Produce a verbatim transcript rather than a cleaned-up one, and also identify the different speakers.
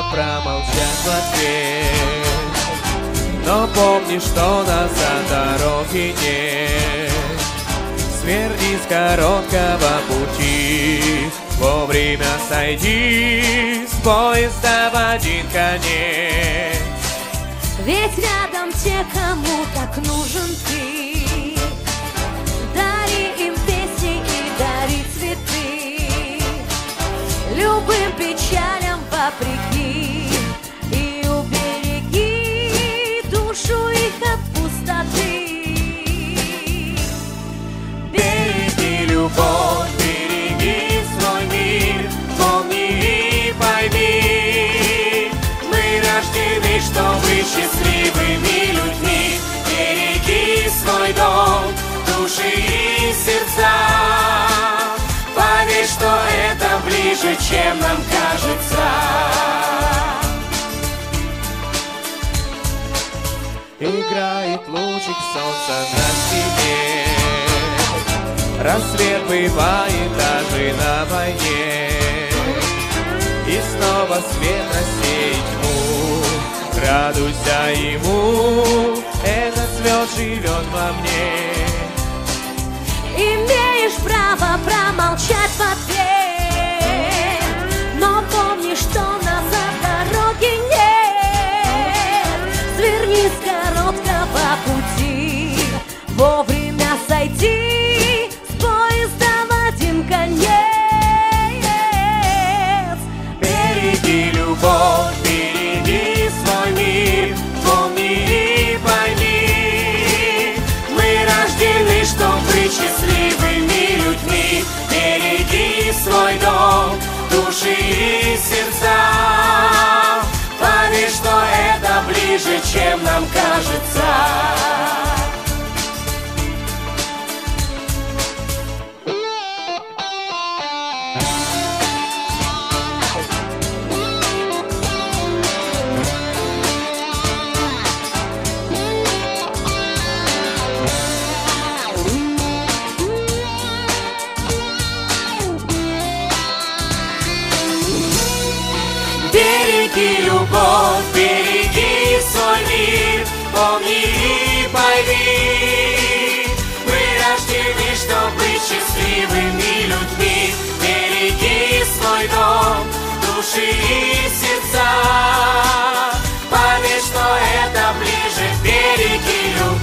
Speaker 1: промолчать в ответ. Но помни, что назад дороги нет. Сверни с короткого пути, вовремя сойди с поезда в один конец.
Speaker 2: Ведь рядом те, кому так нужен ты. Дари им песни и дари цветы, любым печалям вопреки, и убереги душу их от пустоты.
Speaker 1: Береги любовь, береги свой мир, помни и пойми, мы рождены, чтобы быть счастливыми людьми. Береги свой дом, души и сердца, поверь, что это ближе, чем нам кажется. Играет лучик солнца на стене, рассвет бывает даже на войне, и снова свет рассеет тьму. Радуйся ему, этот свет живет во мне.
Speaker 2: Имеешь право промолчать в ответ, но помни, что назад дороги нет. Сверни с короткого пути, вовремя сойди с поезда в один конец.
Speaker 1: Береги любовь, береги свой мир, помни и пойми, мы рождены, чтобы быть счастливыми людьми. Береги свой дом, души и сердца, поверь, что это ближе, чем нам кажется. Береги любовь, береги свой мир, помни и пойми, мы рождены, чтобы быть счастливыми людьми. Береги свой дом, души и сердца, поверь, что это ближе. Береги любовь.